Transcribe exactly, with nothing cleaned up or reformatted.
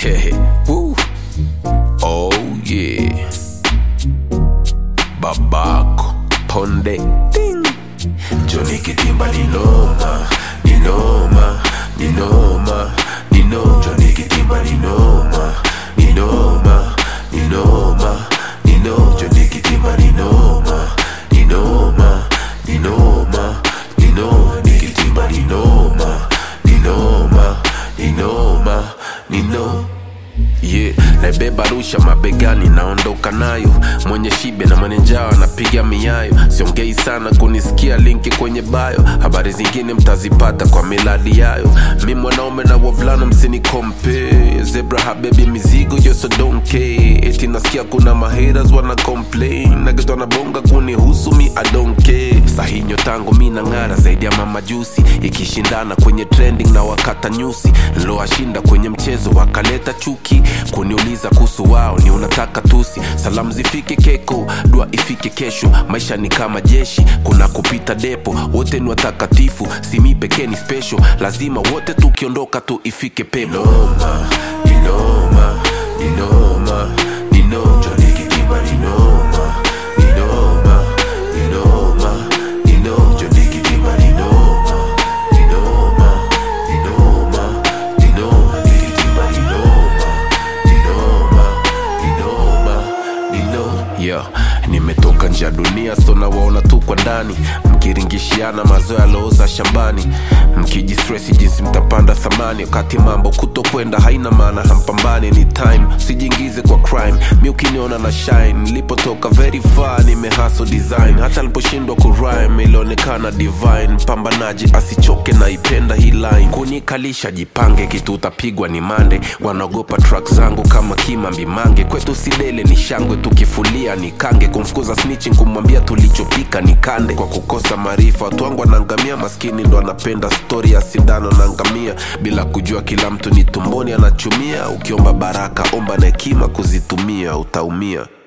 Woo. Oh yeah. Babako Ponde Ding. Johnny Kitimba ninoma, ninoma, ninoma, ninoma. Johnny Kitimba ninoma, ninoma, ninoma, ninoma. Johnny Kitimba ninoma, ninoma, ninoma, ninoma. Johnny Kitimba ninoma, ninoma, ninoma, ninoma. Yeah, naibeba rusha mabegani naondoka nayo. Mwenye shibe na mwenye njaa napiga miayo. Siongei sana kunisikia linki kwenye bio. Habari zingine mtazipata kwa miladi yayo. Mi mwanaume na wavulana msini compare. Zebra habebi mizigo yo so don't care. Eti nasikia kuna mahaters wana complain. Nageto wanabonga kunihusu mi I don't care. Sahinyo tango mi nangara zaidi ya mama juicy. Ikishindana kwenye trending na wakata nyusi. Nlo ashinda kwenye mchezo wakaleta chuki. Kuniuliza kuhusu wao ni unataka tusi. Salamu zifike keko, dua ifike kesho. Maisha ni kama jeshi, kuna kupita depo. Wote ni watakatifu, si mi pekee ni special. Lazima wote tukiondoka tu ifike pepo. Ninoma, ninoma, ninoma, ninoma. Johnny Kitimba ninoma, ninoma, ninoma, ninoma. Johnny Kitimba ninoma, ninoma, ninoma, ninoma. Johnny Kitimba ninoma, yeah, nimetoka nje ya dunia so na waona tu kwa ndani. Mkiringishiana mazoea looza shambani. Mkijistressi jinsi mtapanda thamani. Wakati mambo kutokwenda haina maana hampambani. Ni time, sijingize kwa crime. Mi ukiniona na shine. Nilipotoka very far, nimehustle design. Hata niliposhindwa kurhyme, ilionekana divine. Mpambanaji asichoke na ipenda hii line. Kunikalisha jipange, kitu utapigwa ni mande. Wanaogopa track zangu kama Kimambi Mange. Kwetu sidele ni shangwe, tukifulia ni kange. Kumfukuza snitching, kumwambia tulichopika ni kande. Kwa kukosa maarifa, watu wangu wanangamia. Maskini ndo anapenda story ya sindano na ngamia. Bila kujua kila mtu ni tumboni anachumia. Ukiomba baraka, omba na hekima kuzitumia, utaumia.